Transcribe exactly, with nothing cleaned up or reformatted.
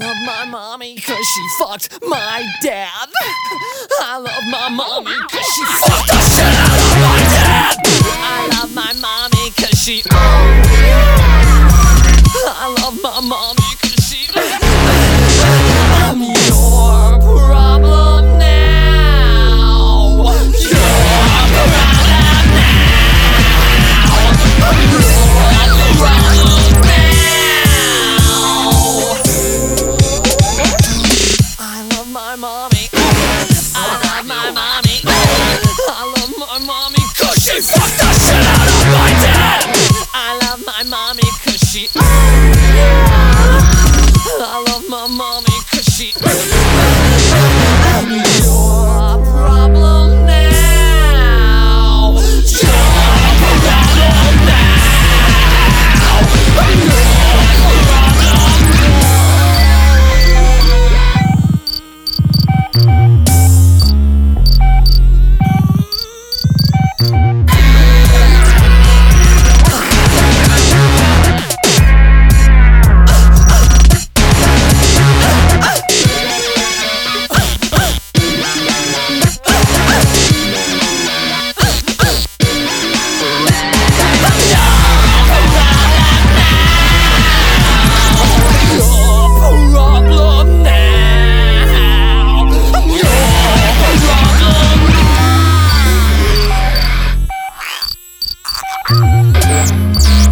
love my mommy cause she fucked my dad. I love my mommy cause she fucked the shit out of my dad. I love my mommy cause she oh yeah. I love my mommy cause she I'm your problem now. Your problem now. Your problem now. I love my mommy. I love my mommy. I love my mommy cause she fucked the shit out of my dad. I love my mommy cause she oh yeah. I love my mommy cause she I'm your problem now. Your problem now. Your problem now.